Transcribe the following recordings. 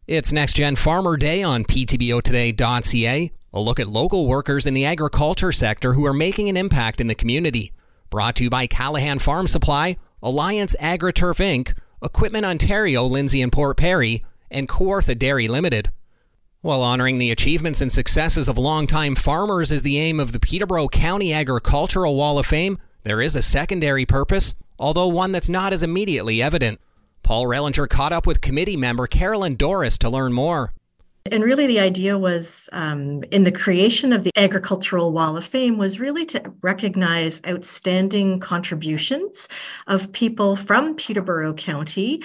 It's Next Gen Farmer Day on ptbotoday.ca. A look at local workers in the agriculture sector who are making an impact in the community. Brought to you by Callahan Farm Supply, Alliance AgriTurf Inc., Equipment Ontario, Lindsay and Port Perry, and Kawartha Dairy Limited. While honoring the achievements and successes of longtime farmers is the aim of the Peterborough County Agricultural Wall of Fame, there is a secondary purpose, although one that's not as immediately evident. Paul Rellinger caught up with committee member Carolyn Doris to learn more. And really the idea was, in the creation of the Agricultural Wall of Fame, was really to recognize outstanding contributions of people from Peterborough County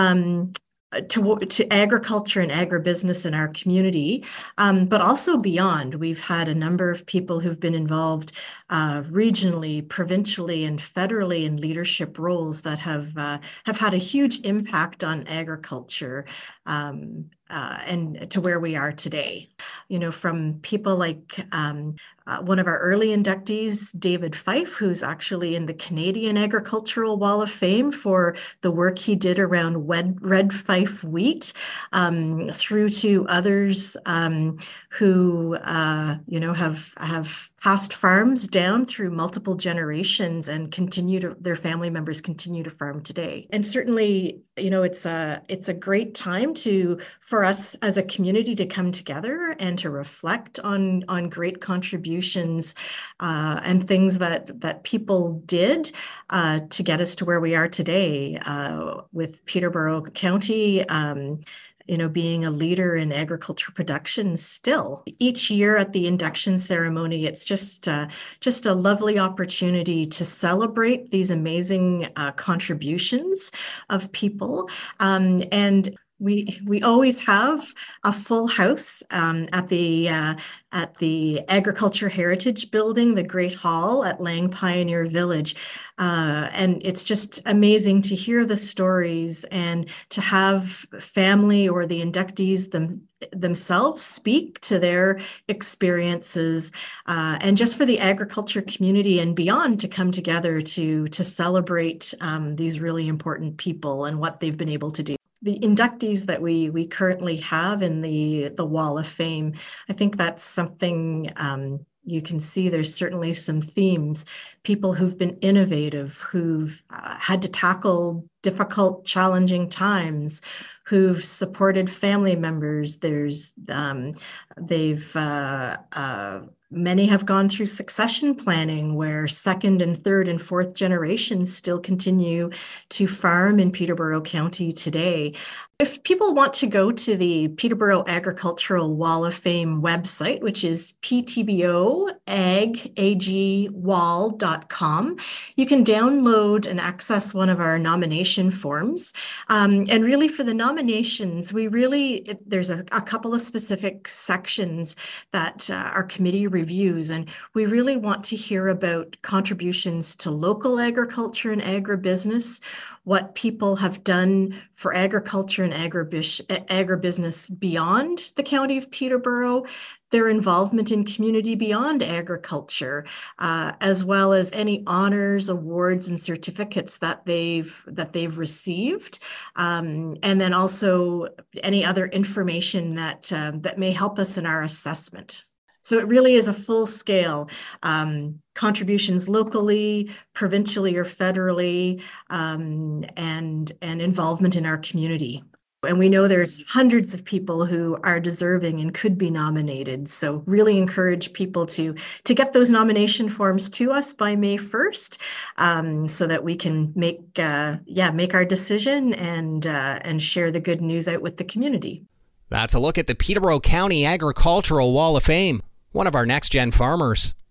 to agriculture and agribusiness in our community, but also beyond. We've had a number of people who've been involved regionally, provincially, and federally in leadership roles that have had a huge impact on agriculture and to where we are today. You know, from people like one of our early inductees, David Fife, who's actually in the Canadian Agricultural Wall of Fame for the work he did around red Fife wheat, through to others who have passed farms down through multiple generations and their family members continue to farm today. And certainly, you know, it's a great time for us as a community to come together and to reflect on great contributions and things that people did to get us to where we are today, with Peterborough County being a leader in agriculture production still. Each year at the induction ceremony, it's just a lovely opportunity to celebrate these amazing contributions of people. And we always have a full house at the Agriculture Heritage Building, the Great Hall at Lang Pioneer Village. And it's just amazing to hear the stories and to have family or the inductees themselves speak to their experiences, and just for the agriculture community and beyond to come together to celebrate these really important people and what they've been able to do. The inductees that we currently have in the Wall of Fame, I think that's something you can see. There's certainly some themes. People who've been innovative, who've had to tackle difficult, challenging times, who've supported family members. Many have gone through succession planning where second and third and fourth generations still continue to farm in Peterborough County today. If people want to go to the Peterborough Agricultural Wall of Fame website, which is ptboagwall.com, you can download and access one of our nomination forms. And really for the nominations, there's a couple of specific sections that our committee reviews, and we really want to hear about contributions to local agriculture and agribusiness, what people have done for agriculture and agribusiness beyond the County of Peterborough, their involvement in community beyond agriculture, as well as any honors, awards, and certificates that they've received, and then also any other information that may help us in our assessment. So it really is a full-scale contributions locally, provincially, or federally, and involvement in our community. And we know there's hundreds of people who are deserving and could be nominated. So really encourage people to get those nomination forms to us by May 1st, so that we can make our decision and share the good news out with the community. That's a look at the Peterborough County Agricultural Wall of Fame, one of our Next Gen farmers.